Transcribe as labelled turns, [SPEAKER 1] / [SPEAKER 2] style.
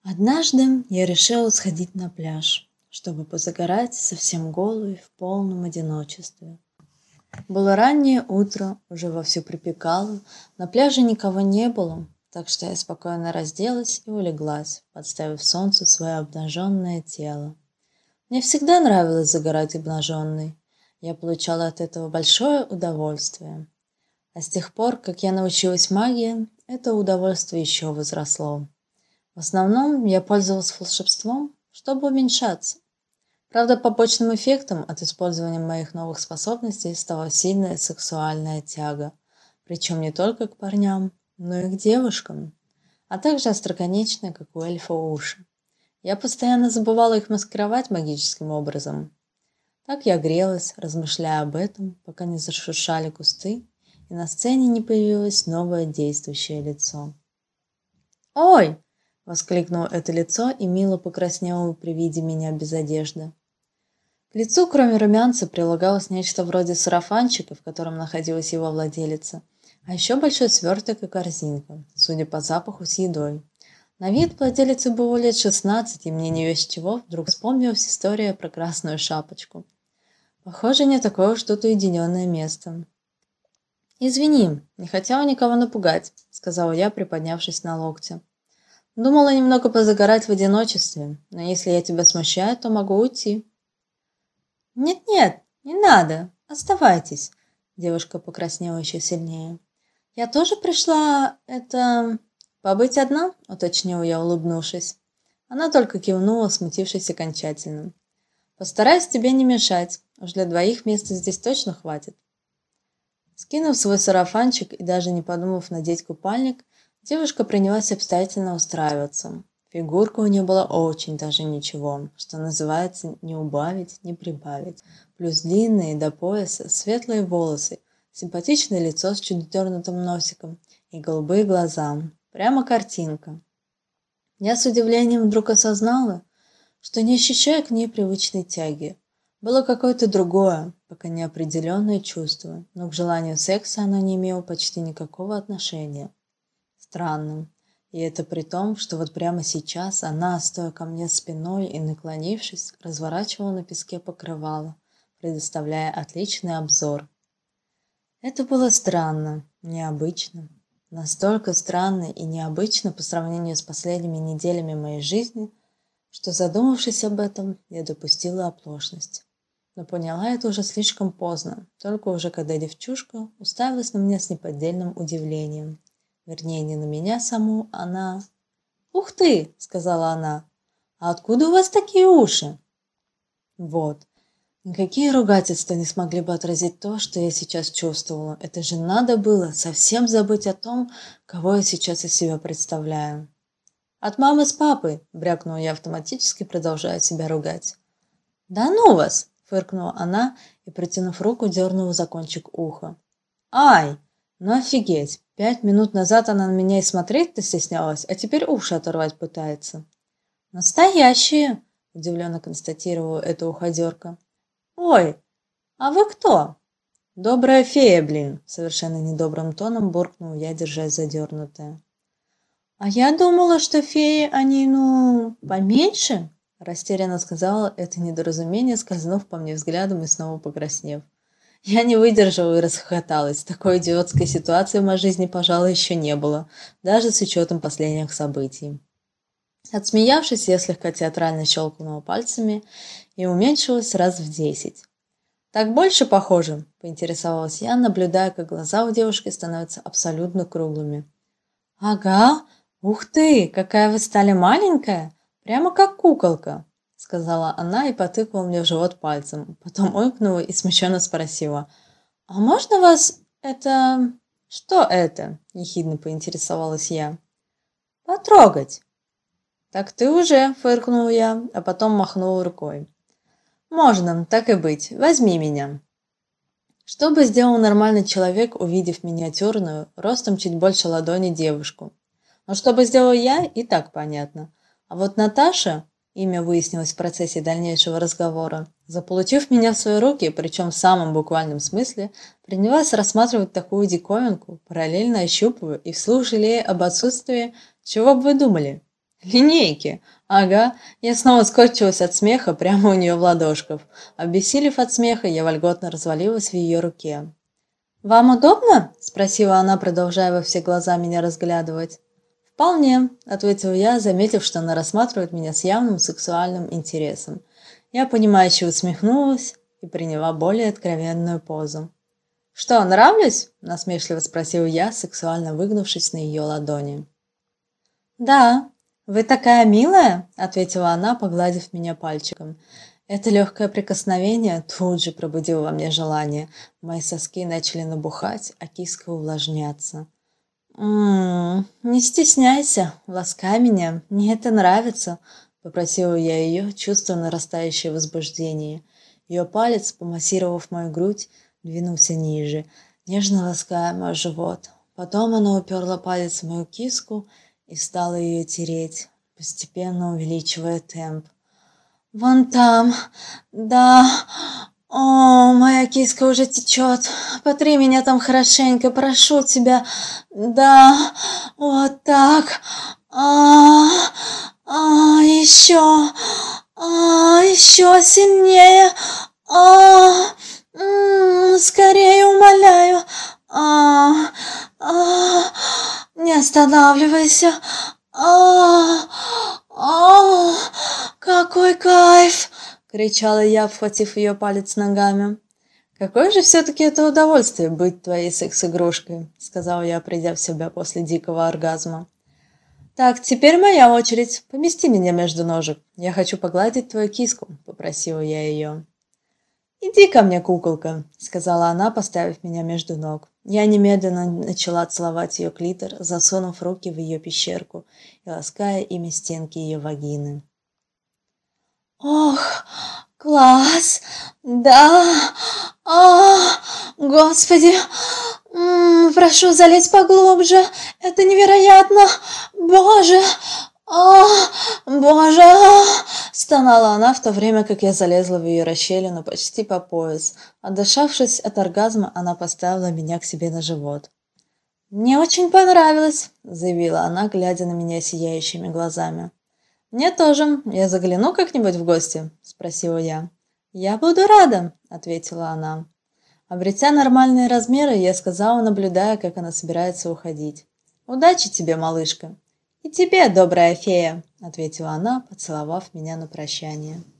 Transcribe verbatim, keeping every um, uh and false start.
[SPEAKER 1] Однажды я решила сходить на пляж, чтобы позагорать совсем голой в полном одиночестве. Было раннее утро, уже вовсю припекало, на пляже никого не было, так что я спокойно разделась и улеглась, подставив солнцу свое обнаженное тело. Мне всегда нравилось загорать обнаженной. Я получала от этого большое удовольствие. А с тех пор, как я научилась магии, это удовольствие еще возросло. В основном я пользовалась волшебством, чтобы уменьшаться. Правда, побочным эффектом от использования моих новых способностей стала сильная сексуальная тяга, причем не только к парням, но и к девушкам, а также остроконечные, как у эльфа, уши. Я постоянно забывала их маскировать магическим образом. Так я грелась, размышляя об этом, пока не зашуршали кусты, и на сцене не появилось новое действующее лицо. «Ой!» — воскликнуло это лицо и мило покраснело при виде меня без одежды. К лицу, кроме румянца, прилагалось нечто вроде сарафанчика, в котором находилась его владелица, а еще большой сверток и корзинка, судя по запаху, с едой. На вид владелице было лет шестнадцать, и мне не весь чего вдруг вспомнилась история про красную шапочку. Похоже, не такое уж тут уединенное место. «Извини, не хотела никого напугать», — сказала я, приподнявшись на локте. «Думала немного позагорать в одиночестве, но если я тебя смущаю, то могу уйти». «Нет-нет, не надо, оставайтесь», — девушка покраснела еще сильнее. «Я тоже пришла, это... побыть одна?» — уточнила я, улыбнувшись. Она только кивнула, смутившись окончательно. «Постараюсь тебе не мешать, уж для двоих места здесь точно хватит». Скинув свой сарафанчик и даже не подумав надеть купальник, девушка принялась обстоятельно устраиваться. Фигурка у нее была очень даже ничего, что называется, не убавить, не прибавить. Плюс длинные до пояса светлые волосы, симпатичное лицо с чуть дернутым носиком и голубые глаза. Прямо картинка. Я с удивлением вдруг осознала, что не ощущаю к ней привычной тяги. Было какое-то другое, пока неопределенное чувство, но к желанию секса оно не имело почти никакого отношения. Странно. И это при том, что вот прямо сейчас она, стоя ко мне спиной и наклонившись, разворачивала на песке покрывало, предоставляя отличный обзор. Это было странно, необычно. Настолько странно и необычно по сравнению с последними неделями моей жизни, что, задумавшись об этом, я допустила оплошность. Но поняла это уже слишком поздно, только уже когда девчушка уставилась на меня с неподдельным удивлением. Вернее, не на меня саму, она... «Ух ты!» — сказала она. «А откуда у вас такие уши?» Вот. Никакие ругательства не смогли бы отразить то, что я сейчас чувствовала. Это же надо было совсем забыть о том, кого я сейчас из себя представляю. «От мамы с папой!» — брякнула я автоматически, продолжая себя ругать. «Да ну вас!» — фыркнула она и, протянув руку, дернула за кончик уха. «Ай! Ну офигеть! Пять минут назад она на меня и смотреть-то стеснялась, а теперь уши оторвать пытается». «Настоящие!» — удивленно констатировала эта уходерка. «Ой, а вы кто?» «Добрая фея, блин!» — совершенно недобрым тоном буркнул я, держась задернутая. «А я думала, что феи, они, ну, поменьше?» — растерянно сказала это недоразумение, скользнув по мне взглядом и снова покраснев. Я не выдержала и расхохоталась. Такой идиотской ситуации в моей жизни, пожалуй, еще не было, даже с учетом последних событий. Отсмеявшись, я слегка театрально щелкнула пальцами и уменьшилась раз в десять. «Так больше похоже?» — поинтересовалась я, наблюдая, как глаза у девушки становятся абсолютно круглыми. «Ага, ух ты, какая вы стали маленькая, прямо как куколка», — сказала она и потыкала мне в живот пальцем, потом ойкнула и смущенно спросила. «А можно вас это... что это?» — ехидно поинтересовалась я. «Потрогать». «Так ты уже», — фыркнула я, а потом махнула рукой. «Можно, так и быть, возьми меня». Что бы сделал нормальный человек, увидев миниатюрную, ростом чуть больше ладони девушку? Но что бы сделал я, и так понятно. А вот Наташа, имя выяснилось в процессе дальнейшего разговора, заполучив меня в свои руки, причем в самом буквальном смысле, принялась рассматривать такую диковинку, параллельно ощупывая и вслух жалея об отсутствии, чего бы вы думали, Линейки. Ага, я снова скорчилась от смеха прямо у нее в ладошках. Обессилев от смеха, я вольготно развалилась в ее руке. «Вам удобно?» – спросила она, продолжая во все глаза меня разглядывать. «Вполне», – ответила я, заметив, что она рассматривает меня с явным сексуальным интересом. Я, понимающе усмехнулась и приняла более откровенную позу. «Что, нравлюсь?» – насмешливо спросила я, сексуально выгнувшись на ее ладони. «Да, вы такая милая», – ответила она, погладив меня пальчиком. Это легкое прикосновение тут же пробудило во мне желание. Мои соски начали набухать, а киска увлажняться. «М-м, не стесняйся, ласкай меня, мне это нравится», – попросила я ее, чувствуя нарастающее возбуждение. Ее палец, помассировав мою грудь, двинулся ниже, нежно лаская мой живот. Потом она уперла палец в мою киску и стала ее тереть, постепенно увеличивая темп. «Вон там, да, о, моя киска уже течет, потри меня там хорошенько, прошу тебя, да, вот так, а, а, еще, а, еще сильнее, а, м, скорее умоляю, а, а, не останавливайся, а, а, какой кайф!» — кричала я, обхватив ее палец ногами. «Какое же все-таки это удовольствие быть твоей секс-игрушкой», — сказала я, придя в себя после дикого оргазма. «Так, теперь моя очередь. Помести меня между ножек. Я хочу погладить твою киску», — попросила я ее. «Иди ко мне, куколка», — сказала она, поставив меня между ног. Я немедленно начала целовать ее клитор, засунув руки в ее пещерку и лаская ими стенки ее вагины. «Ох, класс! Да! А, Господи! М, прошу залезть поглубже! Это невероятно! Боже! А, Боже!» — стонала она, в то время как я залезла в ее расщелину почти по пояс. Отдышавшись от оргазма, она поставила меня к себе на живот. «Мне очень понравилось», — заявила она, глядя на меня сияющими глазами. «Мне тоже. Я загляну как-нибудь в гости?» – спросила я. «Я буду рада», – ответила она. Обретя нормальные размеры, я сказала, наблюдая, как она собирается уходить. «Удачи тебе, малышка!» «И тебе, добрая фея!» – ответила она, поцеловав меня на прощание.